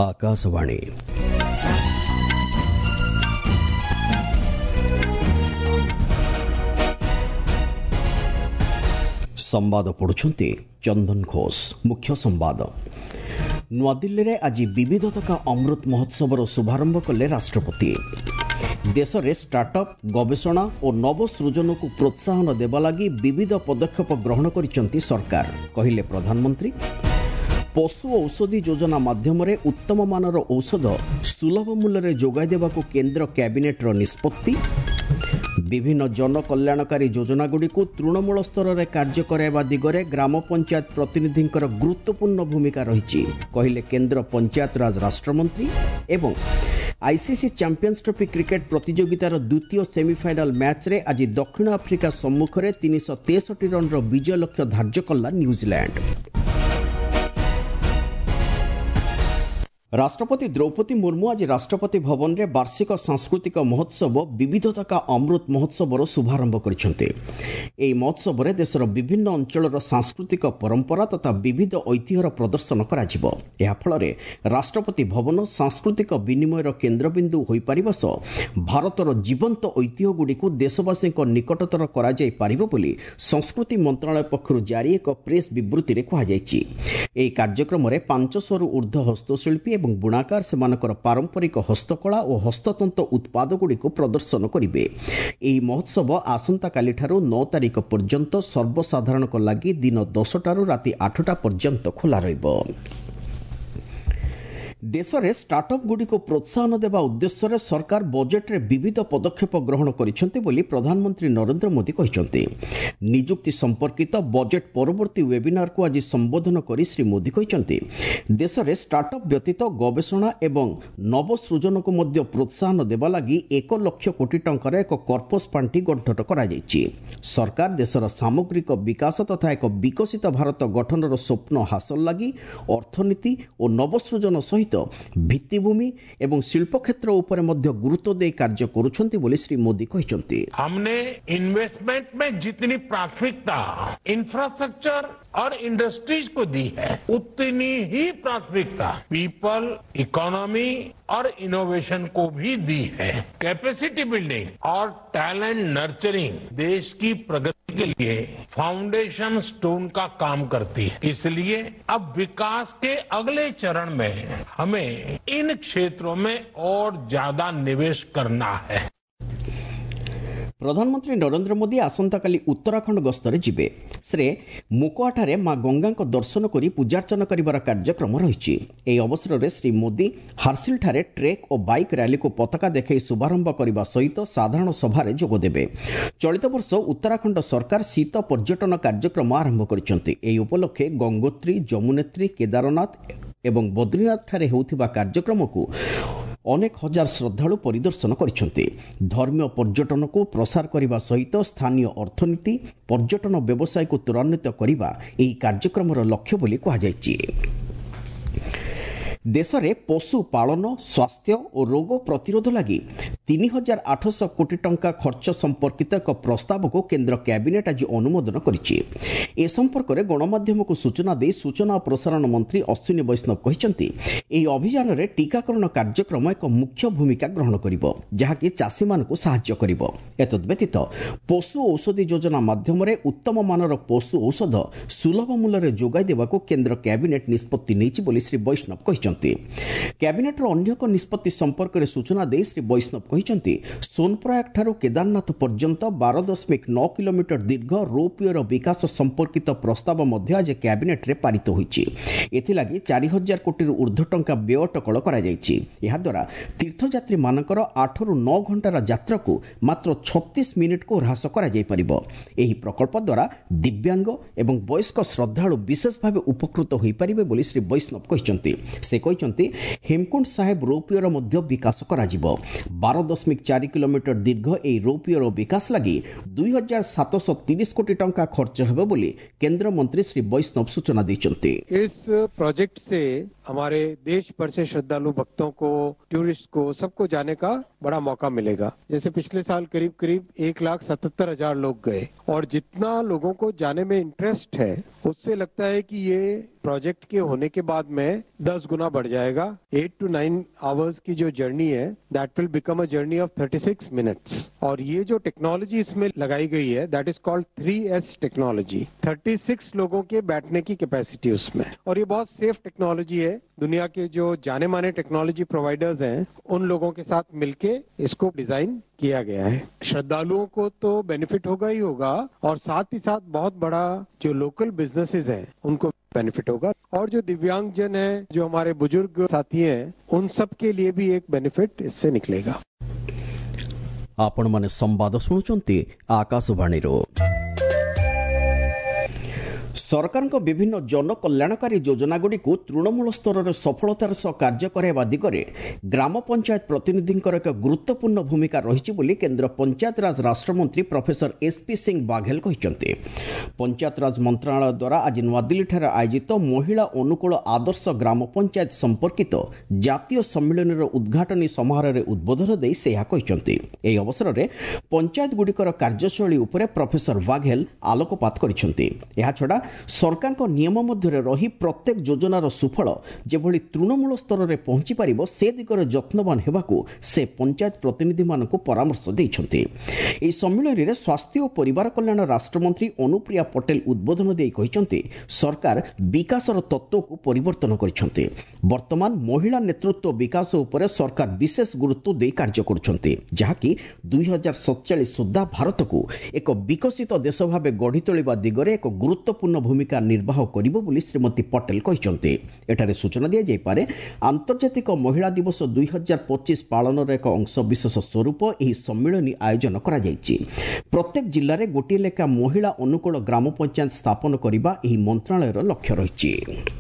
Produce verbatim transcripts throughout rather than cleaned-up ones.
आकाशवाणी संवाद पढ़ुछंती चंदन घोष। मुख्य संवाद नुआदिल्ली रे आज विविधता का अमृत महोत्सवर शुभारंभ कले राष्ट्रपति। देश में स्टार्टअप गवेषणा और नवसृजन को प्रोत्साहन देवा लगी विविध पदक्षेप ग्रहण करिसेंती सरकार, कहिले प्रधानमंत्री। पशु औषधि योजना माध्यम उत्तम मानर औषध सुलभ मूल्य जोगाई देवाको केंद्र कैबिनेट निष्पत्ति। विभिन्न जन कल्याणकारी योजनागुड़ी को तृणमूल स्तर में कार्य कराइबा दिगरे ग्राम पंचायत प्रतिनिधि गुरुत्वपूर्ण भूमिका रही, कहिले केंद्र पंचायत राज राष्ट्रमंत्री। एवं आईसीसी चैंपियंस ट्रॉफी क्रिकेट प्रतियोगितार द्वितीय सेमीफाइनल मैच रे आज दक्षिण आफ्रिका सम्मुखें तीन सौ तेसठी रन विजय लक्ष्य धार्य कला न्यूजीलैंड। राष्ट्रपति द्रौपदी मुर्मू आज राष्ट्रपति भवन में वार्षिक सांस्कृतिक महोत्सव विविधता का अमृत महोत्सवर शुभारंभ करिसेंते। एही महोत्सव रे देशर विभिन्न अंचलर सांस्कृतिक परंपरा तथा विविध ऐतिह्यर प्रदर्शन कराजिबो। एहा फଳରେ राष्ट्रपति भवन सांस्कृतिक विनिमयर केन्द्रबिंदु होई परिबा सह भारतर जीवंत ऐतिह्य गुडी को देशवासी निकटतर करा जाई पारिबो बोली संस्कृति मंत्रालय पक्षरु जारी एक प्रेस विवृत्ति रे कहा जायछि। एही कार्यक्रम रे पांच सौ रु ऊर्ध्व हस्तशिल्पी এবং बुणाकार सेमानकर पारंपरिक हस्तकला और हस्ततंत उत्पाद गुड़ी को प्रदर्शन करेंगे। यह महोत्सव आसंता काली ठारू नौ तारिख पर्यंत सर्वसाधारण लगी दिन दसटारू राति आठटा पर्यंत खोला रहिबो। देश में स्टार्टअप गुड़ी को प्रोत्साहन देवा उद्देश्य सरकार बजेट रे विविध पदक्षेप ग्रहण करिसेंते बोली प्रधानमंत्री नरेंद्र मोदी कहिसेंते। नियुक्ति संपर्कित बजेट परवर्ती वेबिनार को आज संबोधन करी श्री मोदी कहिसेंते देश में स्टार्टअप व्यतीत गवेषणा एवं नवसृजन को मध्य प्रोत्साहन देवा लगी एक लाख कोटी टंकार एक कर्पस पांठी गठन करा जायछि। सरकार देशर सामग्रिक विकास तथा एक विकसित भारत गठनर स्वप्न हासिल लगी अर्थनीति और नवसृजन सहित भित्तिभूमि एवं शिल्प क्षेत्र उपर मध्य गुरुत्व दे कार्य करुछंती बोली श्री मोदी कहिसेंती। हमने इन्वेस्टमेंट में जितनी प्राथमिकता इंफ्रास्ट्रक्चर और इंडस्ट्रीज को दी है, उतनी ही प्राथमिकता पीपल, इकोनॉमी और इनोवेशन को भी दी है। कैपेसिटी बिल्डिंग और टैलेंट नर्चरिंग देश की प्रगति के लिए फाउंडेशन स्टोन का काम करती है। इसलिए अब विकास के अगले चरण में हमें इन क्षेत्रों में और ज्यादा निवेश करना है। प्रधानमंत्री नरेंद्र मोदी आसंता काली उत्तराखंड गस्तरे जिबे। से मुकोआठारे मां गंगा को दर्शन करी पूजार्चना करिवार कार्यक्रम रहिछि। एही अवसर में श्री मोदी हारसिल ठारे ट्रेक और बाइक रैली को पताका देखै शुभारंभ करने सहित साधारण सभारे जोग देबे। चलित वर्ष उत्तराखंड सरकार शीत पर्यटन कार्यक्रम आरंभ करिसेंति। एही उपलक्षे गंगोत्री, यमुनेत्री, केदारनाथ एवं बद्रीनाथ ठारे होउथिबा कार्यक्रम को अनेक हजार श्रद्धालु परिदर्शन करिसेंति। धर्मीय पर्यटन को प्रसार करने सहित स्थानीय अर्थनीति पर्यटन व्यवसाय को त्वरान्वित करने यह कार्यक्रम लक्ष्य बोली कहुछि। देश में पशु पालन, स्वास्थ्य और रोग प्रतिरोध लगी तीन हजार आठश कोटी टंका खर्च संपर्कित एक प्रस्ताव को केंद्र कैबिनेट आज अनुमोदन करिछि। ए संपर्क में गणमाध्यम को सूचना दे सूचना और प्रसारण मंत्री अश्विनी वैष्णव कहिसेंति एही अभियान रे टीकाकरण कार्यक्रम एक मुख्य भूमिका ग्रहण करिवो, जहाँकि चाषी मानकु सहाय्य करिवो। एतद् व्यतीत पशु औषधि योजना माध्यम रे उत्तम मानर पशु औषध सुलभ मूल्य जोगाई देवाको केंद्र कैबिनेट निष्पत्ति नेछि बोली श्री वैष्णव कहिसेंति। कैबिनेटर अन्य एक निष्पत्ति संपर्क में सूचना दे श्री वैष्णव कहिसेंति सोनप्रयाग ठारू केदारनाथ पर्यंत बारह दशमिक नौ किलोमीटर दीर्घ रोपवेर विकास संपर्कित प्रस्ताव मध्य आज कैबिनेट रे पारित होईछि। एथिलागि चार हजार कोटी ऊर्ध्व टंका व्यय अटकल करा जायछि। एहा द्वारा तीर्थयात्री मानकर आठ रु नौ घंटार यात्रा को मात्र छत्तीस मिनिट को ह्रास करा जाय परिबो। एही प्रकल्प द्वारा दिव्यांग एवं वयस्क श्रद्धालु विशेष भाव उपकृत होई परिबे बोली श्री वैष्णव कहिसेंति। से कहते हेमकुंड साहेब रोपवेर मध्य विकास करा जिवो। बारह दशमिक चार किलोमीटर दीर्घ ए रोपवेर विकास लगी दुई हजार सातश तीस कोटी टंका खर्च हेबो बोली केंद्र मंत्री श्री वैष्णव सूचना दैछन्ति। इस प्रोजेक्ट से हमारे देश भर से श्रद्धालु भक्तों को, टूरिस्ट को, सबको जाने का बड़ा मौका मिलेगा। जैसे पिछले साल करीब करीब एक लाख सतहत्तर हजार लोग गए और जितना लोगों को जाने में इंटरेस्ट है उससे लगता है कि ये प्रोजेक्ट के होने के बाद में दस गुना बढ़ जाएगा। एट टू नाइन आवर्स की जो जर्नी है that will become a journey of thirty six minutes. और ये जो टेक्नोलॉजी इसमें लगाई गई है that is called three S technology. Thirty six लोगों के बैठने की कैपेसिटी उसमें, और ये बहुत सेफ टेक्नोलॉजी है। दुनिया के जो जाने माने टेक्नोलॉजी प्रोवाइडर्स हैं उन लोगों के साथ मिलके इसको डिजाइन किया गया है। श्रद्धालुओं को तो बेनिफिट होगा ही होगा, और साथ ही साथ बहुत बड़ा जो लोकल बिजनेसेस हैं उनको बेनिफिट होगा, और जो दिव्यांग जन है, जो हमारे बुजुर्ग साथी हैं, उन सब के लिए भी एक बेनिफिट इससे निकलेगा। आपण माने संवाद सुनुचंती आकाशवाणी। सरकार विभिन्न जनकल्याणकारी योजनागुड़िक तृणमूल स्तर में सफलतार सह कार्य कराइबा दिगरे ग्राम पंचायत प्रतिनिधि एक गुरुत्वपूर्ण भूमिका रही बोली केन्द्र पंचायतराज राष्ट्रमंत्री प्रोफेसर एसपी सिंह बाघेल कहते। पंचायतराज मंत्रालय द्वारा आज नुआदिल्ली आयोजित महिला अनुकूल आदर्श ग्राम पंचायत संपर्कित जातीय सम्मेलन उद्घाटनी समारोह में उद्बोधन देई से कहते। यह अवसर में पंचायत गुड़िकर कार्यशैली उपर प्रोफेसर बाघेल आलोकपात करछड़ा सरकार नियम मध्य रही प्रत्येक योजनार सुफल जेभली तृणमूल स्तर में पहुंची पारिबो से दिगरे यत्नवान हेबाकू से पंचायत प्रतिनिधि मानकू परामर्श देइछन्ते। एही सम्मेलन में स्वास्थ्य और परिवार कल्याण राष्ट्रमंत्री अनुप्रिया पटेल उद्बोधन देई कहिसन्ते सरकार विकासर तत्व को परिवर्तन करिसन्ते। वर्तमान महिला नेतृत्व विकास उपर सरकार विशेष गुरुत्व दे कार्य करुछन्ते, जहाँकि दुई हजार सतचालीस सुद्धा भारत को एक विकसित देश भाव गढ़ी तोलिबा दिगरे एक गुरुत्वपूर्ण भूमिका निर्वाह करिबो बोली श्रीमती पटेल कहते। एठारे सूचना दिया जाय पारे आंतर्जातिक महिला दिवस दुई हजार पच्चीस पालनर एक अंश विशेष स्वरूप एही सम्मेलन आयोजन करा जायछि। प्रत्येक जिल्ला रे गोटे लेखा महिला अनुकूल ग्राम पंचायत स्थापन करिबा एही मंत्रालयर लक्ष्य रहिछि।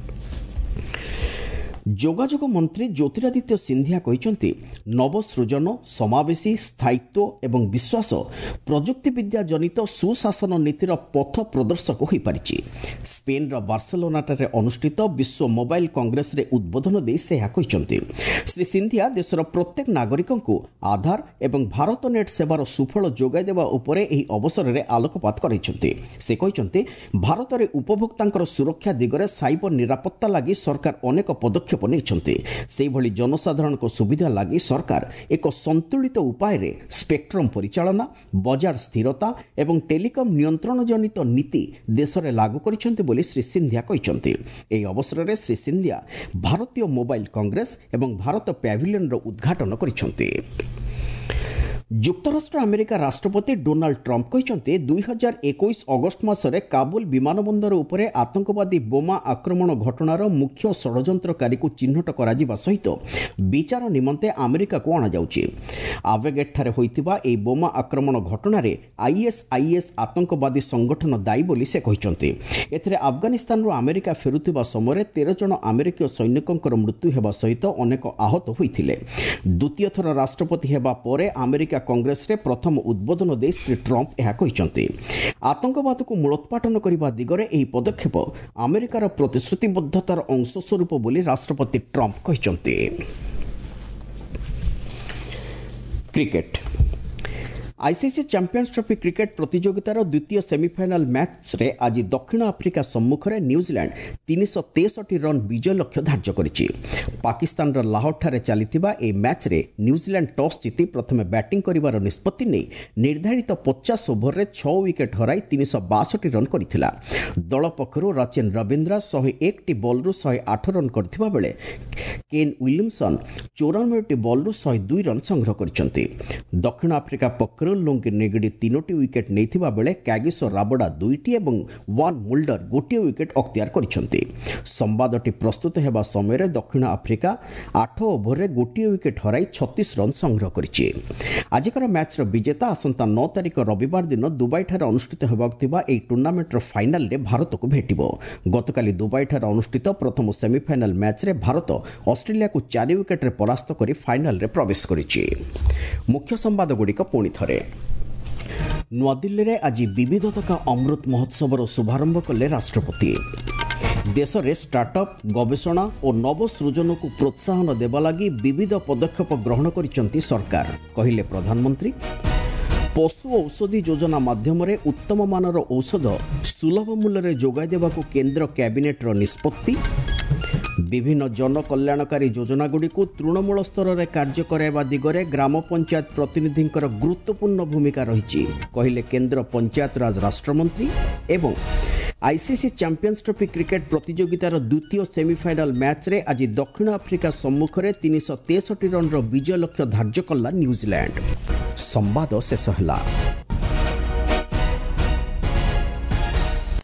जोगाजोग मंत्री ज्योतिरादित्य सिंधिया कहते नवसृजन समावेशी स्थायित्व एवं विश्वास प्रजुक्ति विद्या जनित सुशासन नीतिर पथ प्रदर्शक हो पारिछि। स्पेन बार्सिलोनाटारे अनुष्ठित विश्व मोबाइल कांग्रेस रे उद्बोधन दे से कहते। श्री सिंधिया देशर प्रत्येक नागरिक को आधार एवं भारत नेट सेवार सुफल जोगाई देवा उपरे एही अवसर में आलोकपात करैछन्ते। से कहते भारत में उपभोक्तांकर सुरक्षा दिगरे साइबर निरापत्ता लगी सरकार अनेक पदक्षेप से भली जनसाधारण को सुविधा लगी सरकार एक संतुलित उपाय रे स्पेक्ट्रम परिचालना बजार स्थिरता एवं टेलीकॉम नियंत्रण जनित नीति देश में लागू करिसेंते बोली श्री सिंधिया कहते। एही अवसर में श्री सिंधिया भारतीय मोबाइल कांग्रेस एवं भारत पैविलियन रो उद्घाटन करिसेंते। युक्तराष्ट्र अमेरिका राष्ट्रपति डोनाल्ड ट्रंप कहते दुई हजार इक्कीस अगस्ट मासरे काबुल विमानबंदर उपरे आतंकवादी बोमा आक्रमण घटनार मुख्य षड्यंत्रकारी को चिन्हट करा सहित विचार निमंते अमेरिका को अणा जाउछि। आवेगेटठारे होइतिबा एई बोमा आक्रमण घटनारे आईएसआईएस आतंकवादी संगठन दायी बोली से कहते। एथिरे अफगानिस्तान रो अमेरिका फेरुतिबा समय तेरह जन अमेरिकीय सैनिकंकर मृत्यु हेबा सहित अनेक आहत होइथिले। द्वितीय थर राष्ट्रपति हेबा परे अमेरिका कांग्रेस रे प्रथम उद्बोधन दे श्री ट्रंप यह कहते आतंकवाद को मूलोत्पाटन करने दिगरे एही पदक्षेप अमेरिकार प्रतिश्रुतिबद्धतार अंश स्वरूप बोली राष्ट्रपति ट्रंप कहते। Cricket ICC champions trophy cricket प्रतियोगितार द्वितीय सेमीफाइनाल मैच रे आज दक्षिण आफ्रिका सम्मुख में न्यूजीलैंड तीन सौ तेसठ रन विजय लक्ष्य धार्य करिछि। पाकिस्तान लाहौर ठारे चलिथिबा ए मैच रे न्यूजीलैंड टॉस जीति प्रथमे बैटिंग करिवार निष्पत्ति नै निर्धारित पचास ओभर रे छह विकेट हराई तीन सौ बासठ रन करिथिला। दल पक्षरु रचिन रविंद्रा एक सौ एक टी बॉल रु एक सौ आठ रन करथिबा बेले केन विलियमसन चौरानवे टी बॉल रु एक सौ दो रन संग्रह करिसंती। दक्षिण आफ्रिका पक्ष लोंग नेगड़ी तीनोटी विकेट नहीं बेले कैगिसो राबड़ा दुईटी एवं वान मुल्डर गोटे विकेट अख्तियार करिसंती। संवादटी प्रस्तुत हेबा समय दक्षिण आफ्रिका आठ ओभर रे गोटे विकेट हराई छत्तीस रन संग्रह करिछि। आजिकर मैच विजेता आसंता नौ तारिख रविवार दिन दुबई ठारे अनुष्ठित हेबाक थिबा एही टूर्नामेंटर फाइनाल रे भारत को भेटिबो। गतकाली दुबई ठारे अनुष्ठित प्रथम सेमीफाइनाल मैच रे भारत ऑस्ट्रेलिया को चार विकेट रे परास्त करी फाइनाल रे प्रवेश करिछि। मुख्य संवाद गुड़िक पुणी थरे नुआदिल्ली रे आज विविधता का अमृत महोत्सव शुभारंभ कले राष्ट्रपति। देश में स्टार्टअप गवेषणा और नवसृजन को प्रोत्साहन देवा लगी विविध पदक्षेप ग्रहण करिसंती सरकार कहले प्रधानमंत्री। ପଶୁ ଔଷଧି ଯୋଜନା ମାଧ୍ୟମରେ ଉତ୍ତମ ମାନର ଔଷଧ ସୁଲଭ ମୂଲ୍ୟରେ ଯୋଗାଇ ଦେବାକୁ କେନ୍ଦ୍ର କ୍ୟାବିନେଟ୍ର ନିଷ୍ପତ୍ତି। ବିଭିନ୍ନ ଜନକଲ୍ୟାଣକାରୀ ଯୋଜନାଗୁଡ଼ିକୁ ତୃଣମୂଳ ସ୍ତରରେ କାର୍ଯ୍ୟ କରାଇବା ଦିଗରେ ଗ୍ରାମ ପଞ୍ଚାୟତ ପ୍ରତିନିଧିଙ୍କର ଗୁରୁତ୍ୱପୂର୍ଣ୍ଣ ଭୂମିକା ରହିଛି କହିଲେ କେନ୍ଦ୍ର ପଞ୍ଚାୟତରାଜ ରାଷ୍ଟ୍ରମନ୍ତ୍ରୀ। ଏବଂ ଆଇସିସି ଚାମ୍ପିୟନ୍ସ ଟ୍ରଫି କ୍ରିକେଟ୍ ପ୍ରତିଯୋଗିତାର ଦ୍ୱିତୀୟ ସେମିଫାଇନାଲ୍ ମ୍ୟାଚ୍ରେ ଆଜି ଦକ୍ଷିଣ ଆଫ୍ରିକା ସମ୍ମୁଖରେ ତିନିଶହ ତେଷଠି ରନ୍ର ବିଜୟ ଲକ୍ଷ୍ୟ ଧାର୍ଯ୍ୟ କଲା ନ୍ୟୁଜିଲ୍ୟାଣ୍ଡ। ସମ୍ବାଦ ଶେଷ ହେଲା।